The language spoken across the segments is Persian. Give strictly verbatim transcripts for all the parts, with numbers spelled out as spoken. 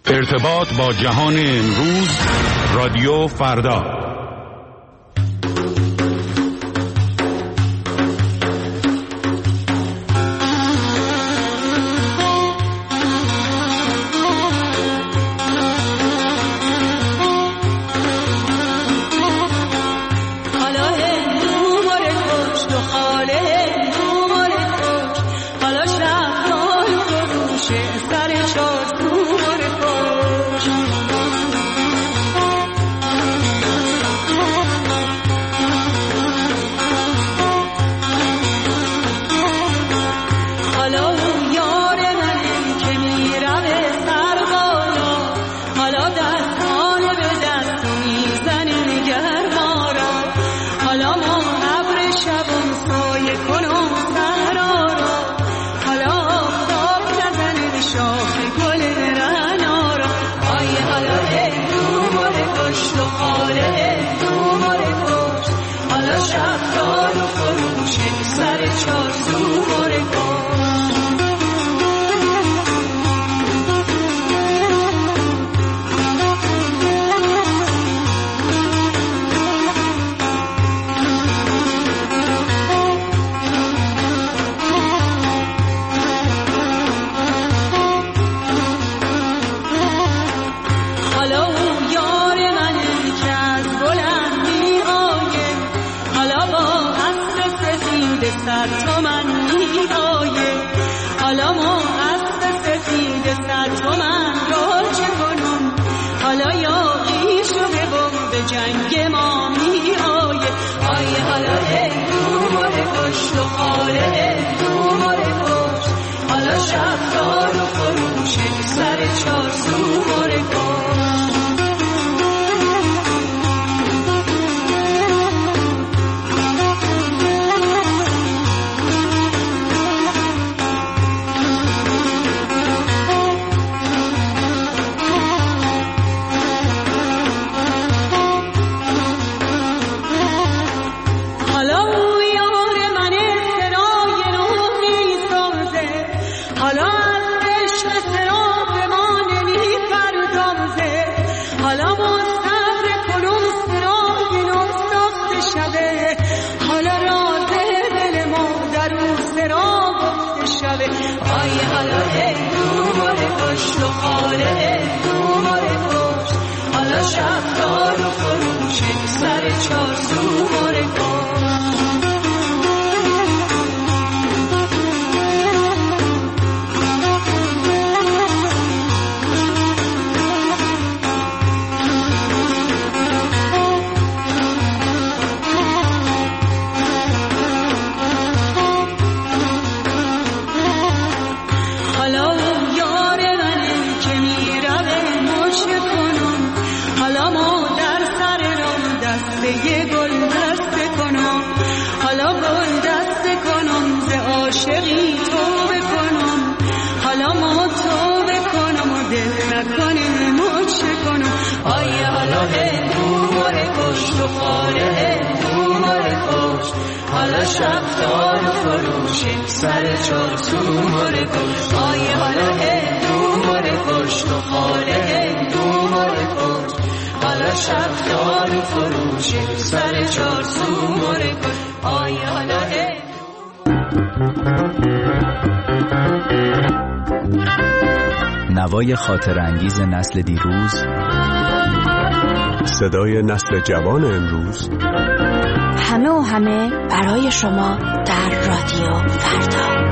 ارتباط با جهان امروز، رادیو فردا. نوای خاطر انگیز نسل دیروز، صدای نسل جوان امروز، همه و همه برای شما در رادیو فردا.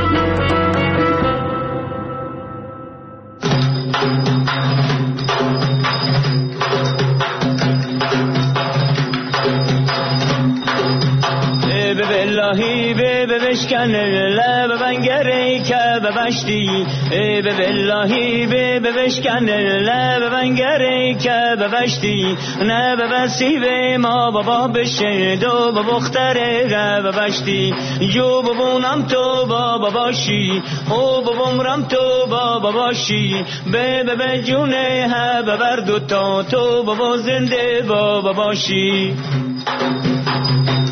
باللهی به بشکن لب بنگری که ببشتی به باللهی به بشکن لب بنگری که ببشتی نه ببسی به ما بابا بشه دو بختره ببشتی جو ببونم تو بابا باشی او ببومرم تو بابا باشی به به جونه ها ببر دوتا تو بابا زنده بابا باشی.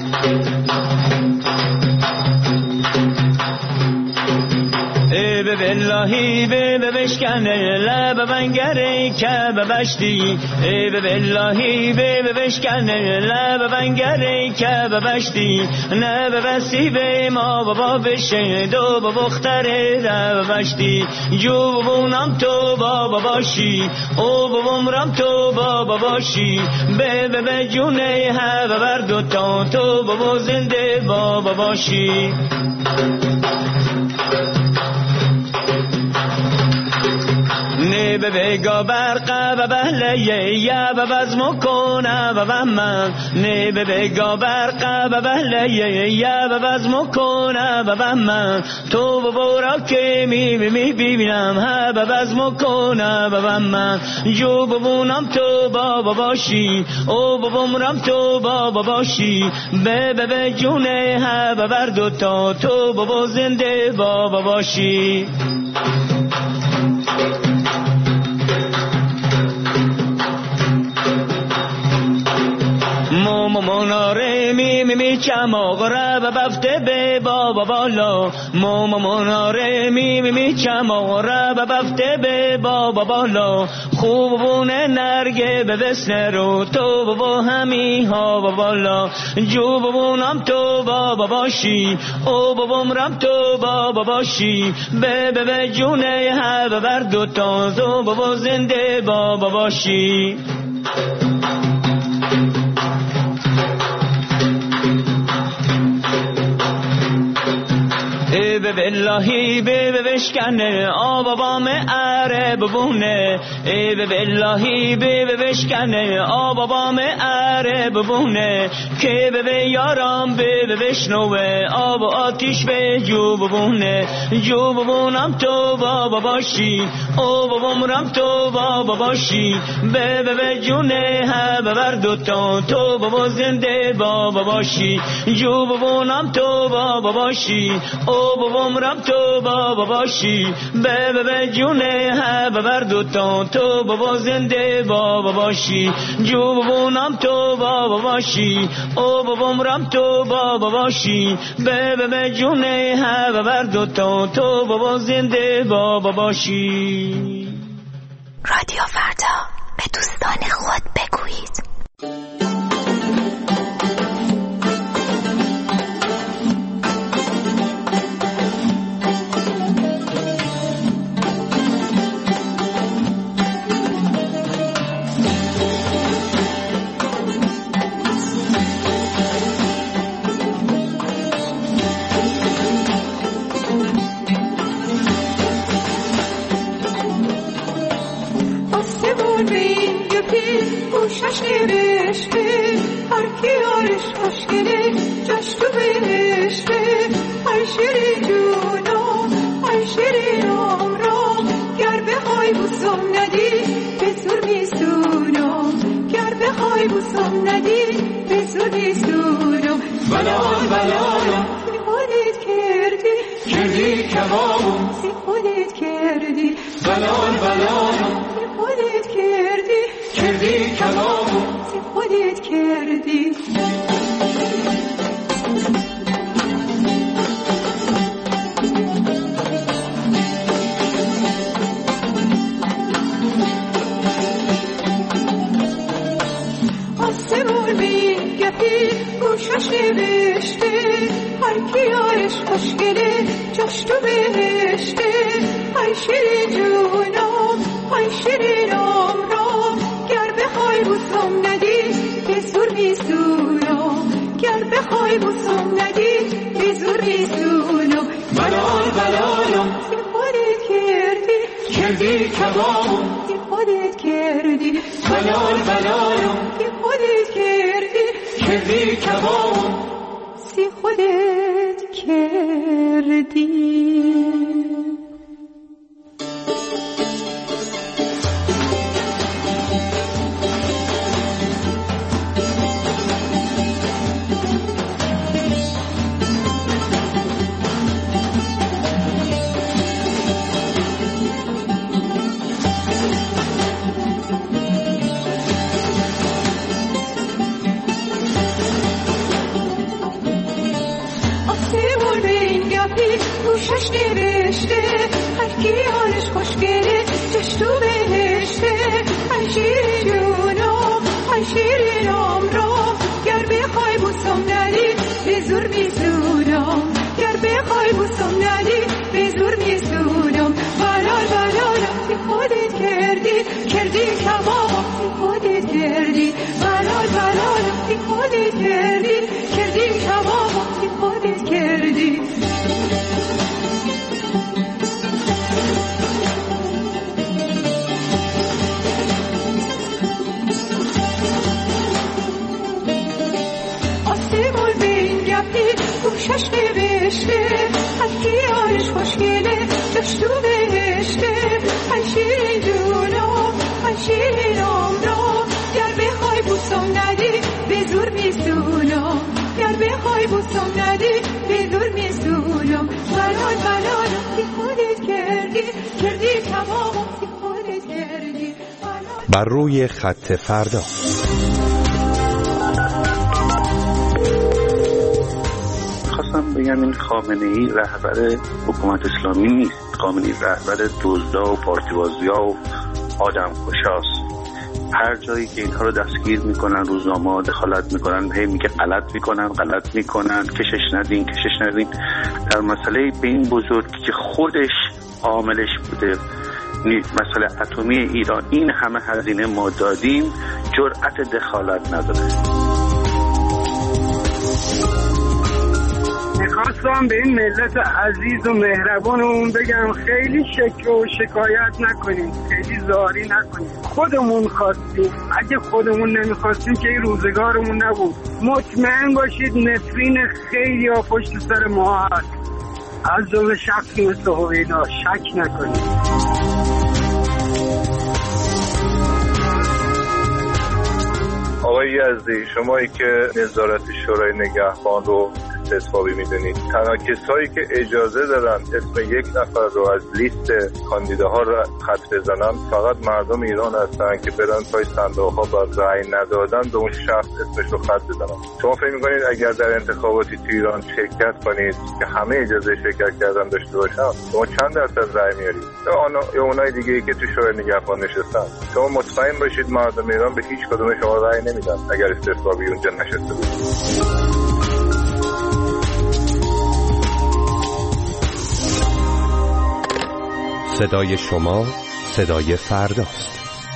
به باللهی به بشکنه لب من گره که ببشتی ای باللهی به بشکنه لب من گره که ببشتی نه ببستی به ما بابا بشه دو بختره رو ببشتی جو ببونم تو بابا باشی او ببومرم تو بابا باشی به به جونه ها ببر دوتا تو بابا زنده بابا باشی نه به بگا برقه و بهلیه یا و بزم کنه و بمن نه به بگا برقه و بهلیه یا و بزم کنه و بمن تو ببورا که می می ببینم ها و بزم کنه و بمن جو ببونم تو بابا باشی او ببومرم تو بابا باشی به به به جونه ها و بر دوتا تو بابا زنده بابا باشی موموناره می می می چماغره و بفته به بابا بالا موموناره می می می چماغره و بفته به بابا بالا خوبونه نرگه به وسنه رو تو بابا همی ها بالا جو ببونم تو بابا باشی او ببومرم تو بابا باشی به به به جونه ها ببر دوتا تو بابا زنده بابا باشی ای به باللهی به بشکنه آب بام اره ببونه ای به باللهی به بشکنه آب بام اره ببونه که به یارم به بشنوه آب آتیش به جو ببونه جو ببونم تو بابا باشی او ببومرم تو بابا باشی به به جونه ها ببر دوتا تو بابا زنده بابا باشی جو ببونم تو بابا باشی او ببومرم تو بابا باشی به به به جونه ها ببر دوتا تو بابا زنده بابا باشی جو ببونم تو بابا باشی او ببومرم تو بابا باشی به به به جونه ها ببر دوتا تو بابا زنده بابا باشی. رادیو فردا به دوستان خود بگویید. گوشش نوشته هر کی آرش خوشگله جاش تو بهشته ای شیری جونم ای شیری عمرم گر بخوای بوسم ندی به زور میسونم گر بخوای بوسم ندی به زور میسونم بلال بلالم سی خودت کردی کردی کبابم سی خودت کردی بلال بلالم سی خودت کردی کردی کبابو سی خودت کردی آسمون می گفی گوشش نوشته هر کی آرش خوشگله جاش تو بهشته ای شیری جونم ای شیری عمرم گر بخوای بوسم ندی به زور میسونم گر بخوای بوسم ندی به زور میسونم بلال بلالم سی خودت کردی کردی کبابم سی خودت کردی بلال بلالم سی خودت کردی کردی کبابم سی خودت کردی. گوشش نوشته خودت کردی کردی کبابم تی خودت کردی بلال بلالم تی خودت کردی کردی کبابم تی خودت کردی آسمون به این گپی گوشش نوشته حکی آرش خوشگله جاش تو بهشته ای شیرین جونم ای شیرین عمرم گر بخوای بوسم ندی به زور میسونم گر بخوای بوسم ندی به زور میسونم بلال بلالم تی خودت کردی کردی تمامم تی خودت کردی بر روی خط فردا. خواستم بگم این خامنه‌ای رهبر حکومت اسلامی نیست. خامنه‌ای رهبر دزدا و پارتیبازیا و آدمکشاست. هر جایی که اینها رو دستگیر میکنن، روزنامه‌ها دخالت میکنن، هی میگه غلط میکنن غلط میکنن کشش ندین کشش ندین. در مسئله به این بزرگی که خودش عاملش بوده، مسئله اتمی ایران، این همه هزینه ما دادیم، جرأت دخالت نداره. میخواستم به این ملت عزیز و مهربانمون بگم خیلی شکر و شکایت نکنیم، خیلی زاری نکنیم. خودمون خواستیم، اگه خودمون نمیخواستیم که این روزگارمون نبود. مطمئن باشید نفرین خیلی ها پشت سر ما هست، از جمله شخصی مثل هویدا، شک نکنیم. آقای یزدی، شمایی که نظارت شورای نگهبان رو استثبابی میدونید، تنها کسایی که اجازه دارن اسم یک نفر رو از لیست کاندیداها رو خط بزنن فقط مردم ایران هستن که برن پای صندوق ها با رأی ندادن به اون شخص اسمش رو خط بزنن. شما فکر میکنید اگر در انتخاباتی تو ایران شرکت کنید که همه اجازه شرکت کردن داشته باشن، شما چند درصد رأی میارید؟ یا اونای دیگه ای که تو شورای نگهبان نشستن، شما مطمئن باشید مردم ایران به هیچ کدوم شما رأی نمیدن اگر استثبابی اونجا نشسته بود. صدای شما صدای فرداست.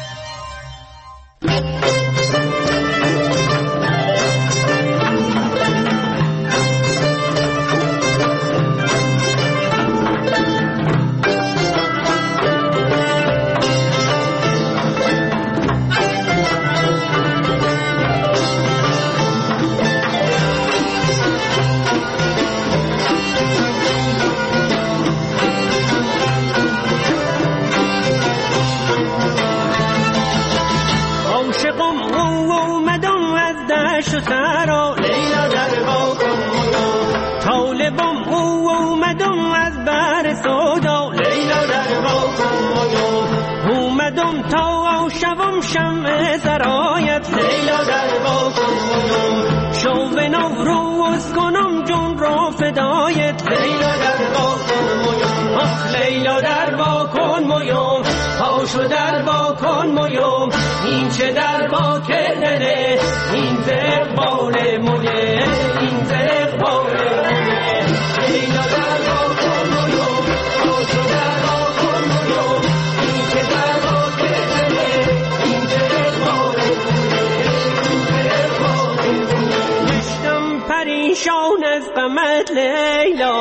این چه در با کردنه این زقبال مویه این زقبال مویه لیلا در با کن مویو آشو در با کن مویو این چه در با کردنه این زقبال مویه این زقبال مویه گشتم پریشان از غمت لیلا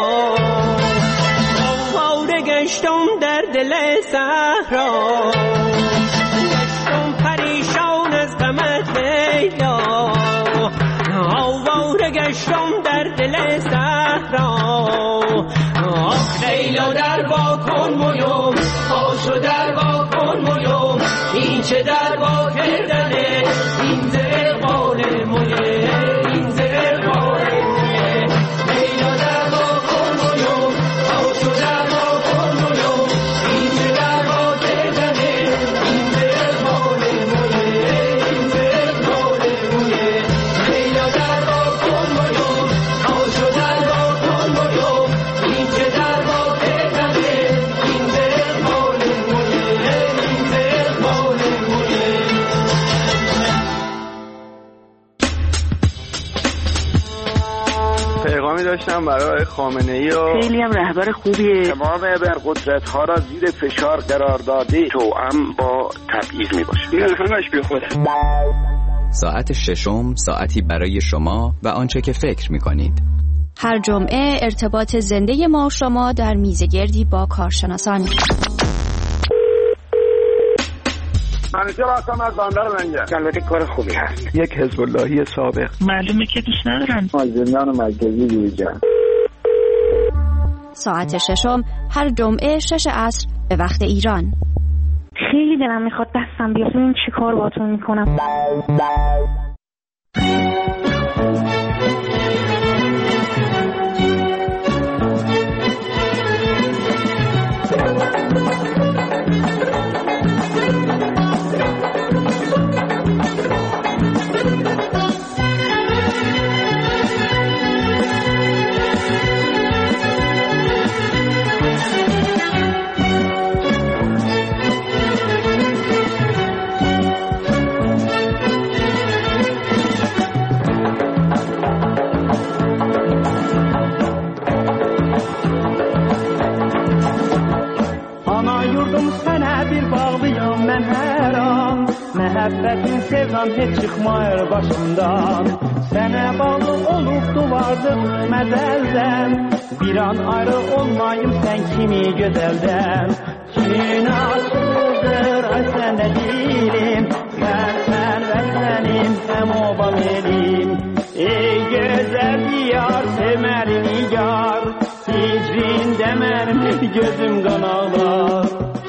آواره گشتم در دل صحرا آواره گشتم در دل صحرا آخ لیلا در با کن مویوم آشو در با کن مویوم این چه در با کردنه این زقبال مویه این زقبال مویه لیلا در با کن مویوم آشو در با کن مویوم این چه در با کردنه این زقبال مویه این زقبال مویه لیلا در با کن مویوم آشو در با کن مویوم این چه در با کردنه این زقبال مویه این زقبال مویه گذاشتم برای خامنه‌ای و خیلی هم رهبر خوبیه. تمام ابرقدرت‌ها را زیر فشار قرار داده توأم با تبعیض میباشه. این همش بی خوده. ساعت ششم، ساعتی برای شما و آنچه که فکر می‌کنید. هر جمعه ارتباط زنده ما و شما در میزگردی با کارشناسان. منیجر هستم از بندر منجر. البته کار خوبی هست. یک حزب اللهی سابق. معلومه که دوست ندارن. زندان مرکزی دیوجان. ساعت ششم هر جمعه شش عصر به وقت ایران. خیلی دلم میخواد دستم بیاد ببینم چی کار باهاتون میکنم. Məhəbbətin sevdam heç çıxmayır başımdan. Sənə bağlı olub duvardım məzəldən. Bir an ayrı olmayım sən kimi gözəldən. Kimin açıldır ay səndə dilim. Sən, sən və sənim həm obam elim. Ey gözəl diyar, sevməli nigar. Hicrində mənim gözüm qan ağlar.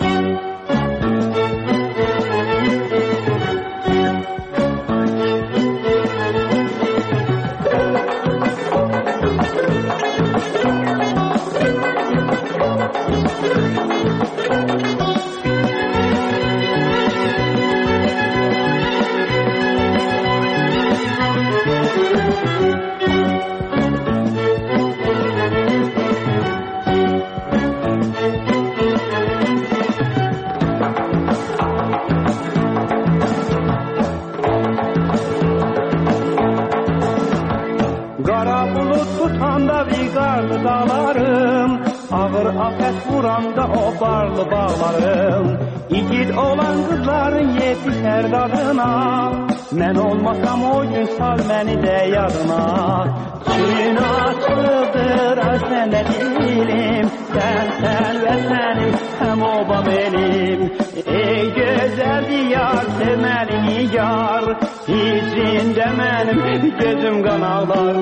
Dağlarım, ağır afət vuranda o barlı bağlarım. İgid olan qızların yetişər dadına. Mən olmasam o gün sal məni də yadına. Kimin açıldır ay səndə dilim. Sən, sən və sənim həm obam elim. Ey gözəl diyar, sevməli nigar. Hicrində mənim gözüm qan ağlar.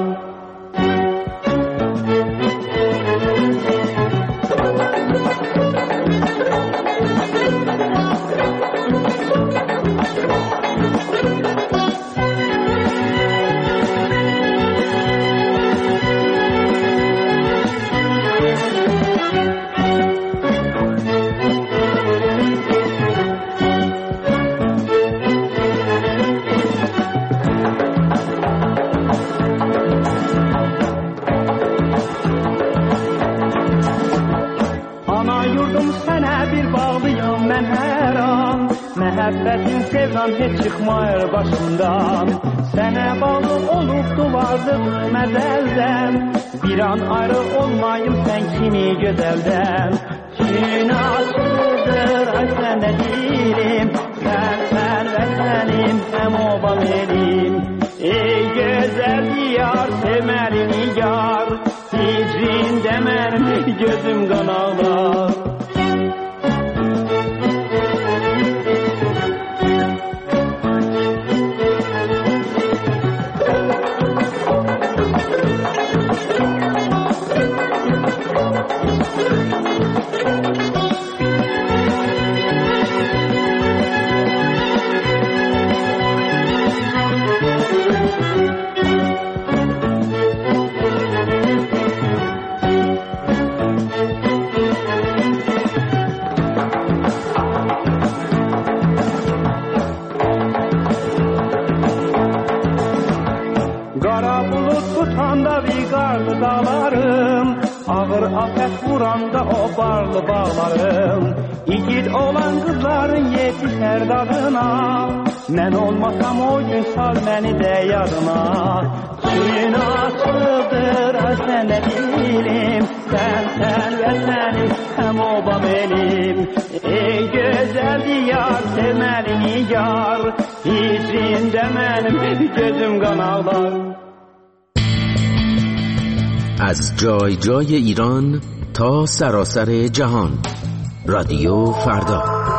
Məhəbbətin sevdam heç çıxmayır başımdan. Sənə bağlı olub duvardım məzəldən. Bir an ayrı olmayım sən kimi gözəldən. Kimin açıldır ay səndə dilim. Sən, sən və sənim həm obam elim. Ey gözəl diyar, sevməli nigar. Hicrində mənim gözüm qan ağlar. Ağır afət vuranda o barlı bağlarım. İgid olan qızların yetişər dadına. Mən olmasam o gün sal məni də yadına. Suyun açıldır sən də dilim, sən sən və sənin həm oba benim. Ey gözəl diyar, sevməli nigar, içində mənim gözüm qan ağlar. از جای جای ایران تا سراسر جهان، رادیو فردا.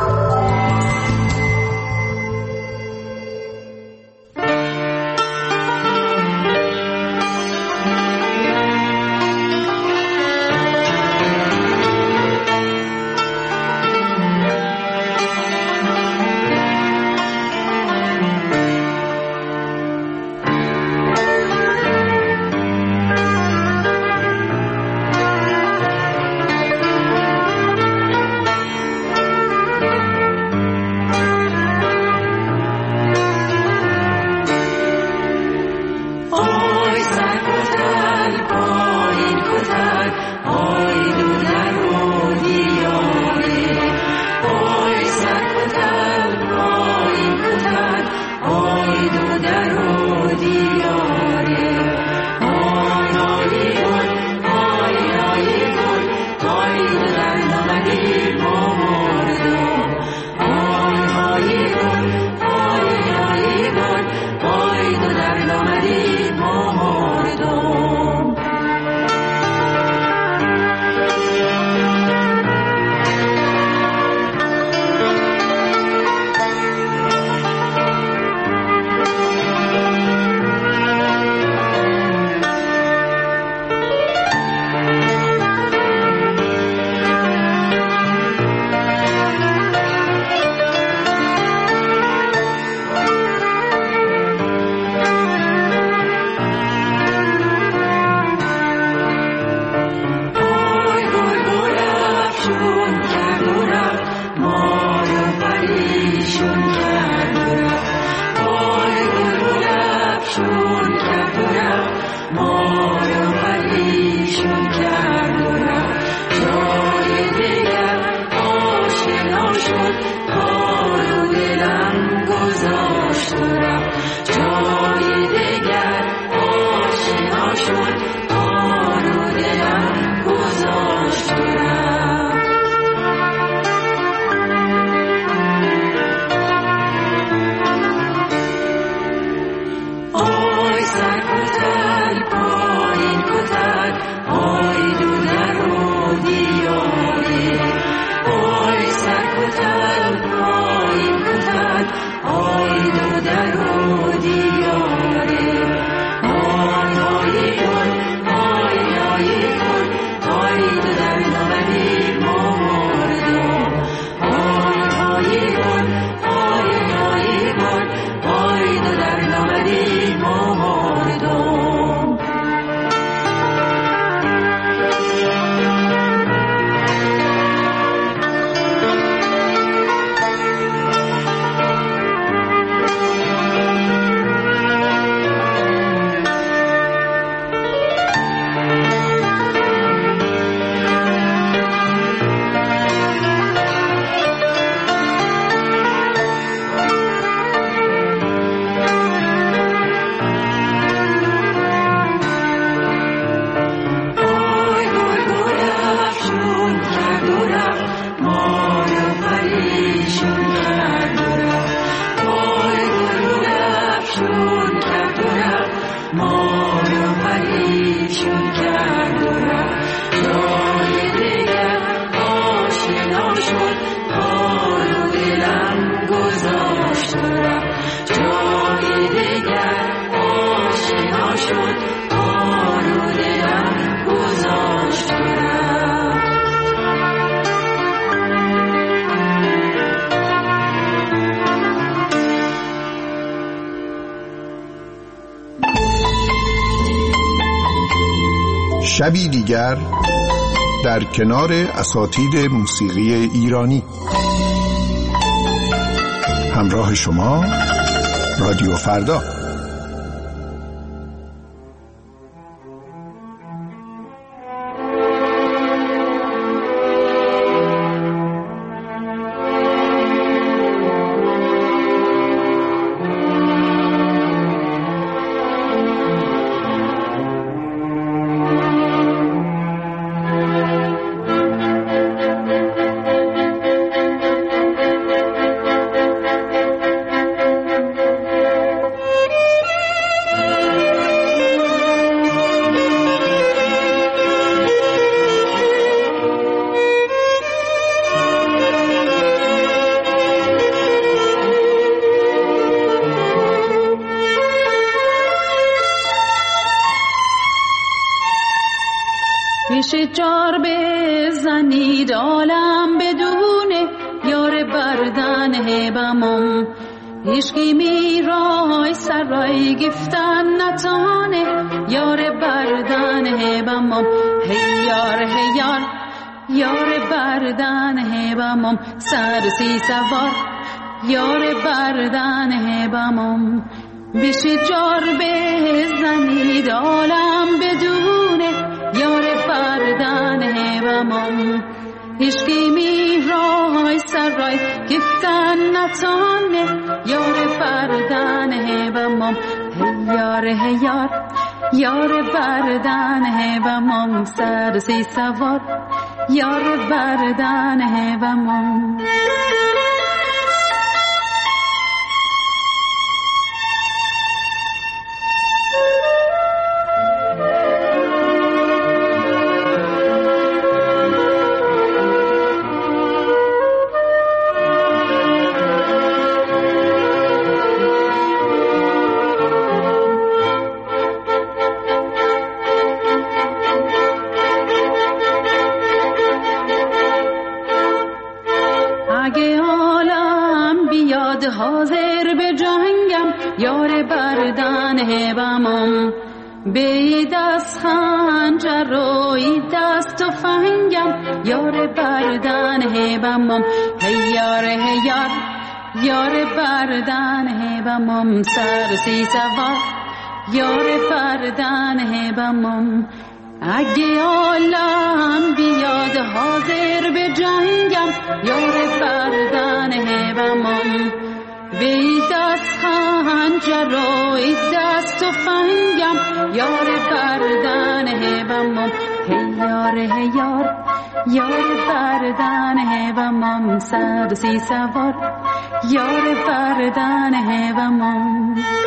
شبی دیگر در کنار اساتید موسیقی ایرانی. همراه شما رادیو فردا. بردن هبمم عشقی میرای سرای گفتن نتانه یار بردن هبمم هی یار هی یار یار بردن هبمم سر سی سوار یار بردن هبمم بشه جار بزنید عالم بدونه یار بردن هبمم عشقی میرای سرای گفتن نتانه یار بردن هبمم هی یار هی یار یار بردن هبمم سر سی سوار یار بردن هبمم حاضر به جنگم یار بردن هبمم به دست خنجر و ای دست و فنگم یار بردن هبمم هی یار هی یار یار بردن هبمم سر سی سوار یار بردن هبمم اگه عالم بیاد حاضر به جنگم یار بردن هبمم به دست خنجر و ای دست و فنگم یار بردن هبمم هی یار هی یار یار بردن هبمم سر سی سوار یار بردن هبمم